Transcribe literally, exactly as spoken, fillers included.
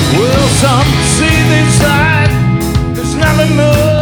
Well, some say this life is nothing more